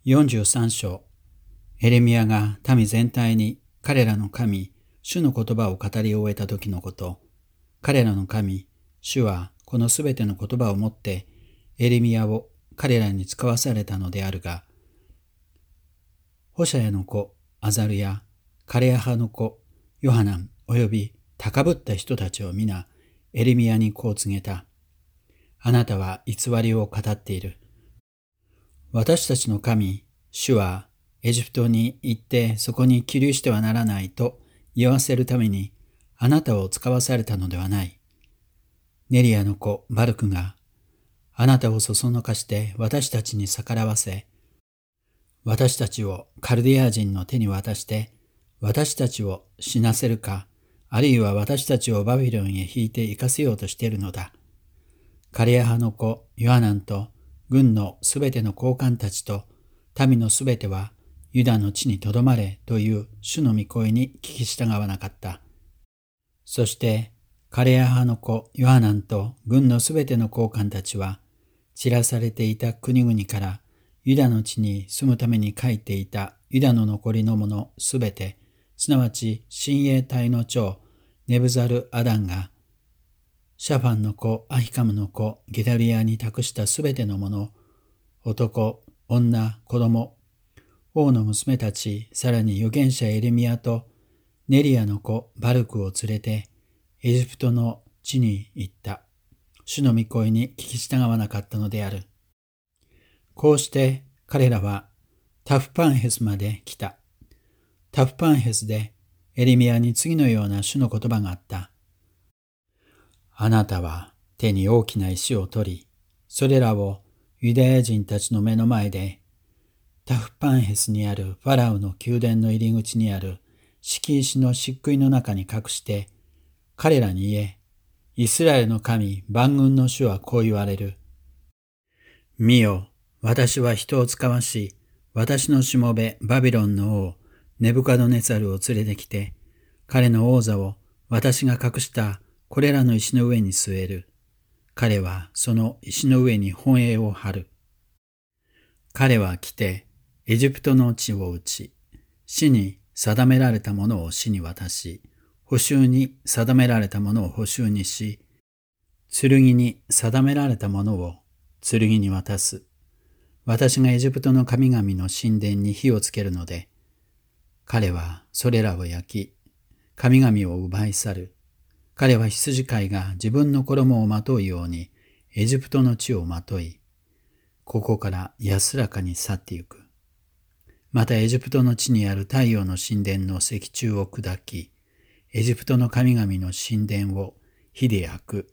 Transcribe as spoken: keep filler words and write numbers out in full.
よんじゅうさん章、エレミヤが民全体に彼らの神、主の言葉を語り終えた時のこと。彼らの神、主はこのすべての言葉をもってエレミヤを彼らに使わされたのであるが、ホシャヤの子アザルヤ、カレヤ派の子ヨハナンおよび高ぶった人たちを皆エレミヤにこう告げた。あなたは偽りを語っている。私たちの神、主はエジプトに行ってそこに起立してはならないと言わせるためにあなたを使わされたのではない。ネリアの子バルクがあなたをそそのかして私たちに逆らわせ、私たちをカルディア人の手に渡して私たちを死なせるか、あるいは私たちをバビロンへ引いて行かせようとしているのだ。カレヤ派の子ヨハナンと軍のすべての高官たちと民のすべてはユダの地にとどまれという主の御声に聞き従わなかった。そしてカレヤ派の子ヨハナンと軍のすべての高官たちは散らされていた国々からユダの地に住むために書いていたユダの残りのものすべて、すなわち親衛隊の長ネブザル・アダンがシャファンの子アヒカムの子ゲダリヤに託したすべてのもの、男、女、子供、王の娘たち、さらに預言者エレミヤとネリアの子バルクを連れてエジプトの地に行った。主の御声に聞き従わなかったのである。こうして彼らはタフパンヘスまで来た。タフパンヘスでエレミヤに次のような主の言葉があった。あなたは手に大きな石を取り、それらをユダヤ人たちの目の前で、タフパンヘスにあるファラオの宮殿の入り口にある敷石の漆喰の中に隠して、彼らに言え、イスラエルの神万軍の主はこう言われる。見よ、私は人を使わし、私のしもべバビロンの王ネブカドネザルを連れてきて、彼の王座を私が隠したこれらの石の上に据える。彼はその石の上に本営を張る。彼は来てエジプトの地を打ち、死に定められたものを死に渡し、捕囚に定められたものを捕囚にし、剣に定められたものを剣に渡す。私がエジプトの神々の神殿に火をつけるので、彼はそれらを焼き、神々を奪い去る。彼は羊飼いが自分の衣をまとうようにエジプトの地をまとい、ここから安らかに去ってゆく。またエジプトの地にある太陽の神殿の石柱を砕き、エジプトの神々の神殿を火で焼く。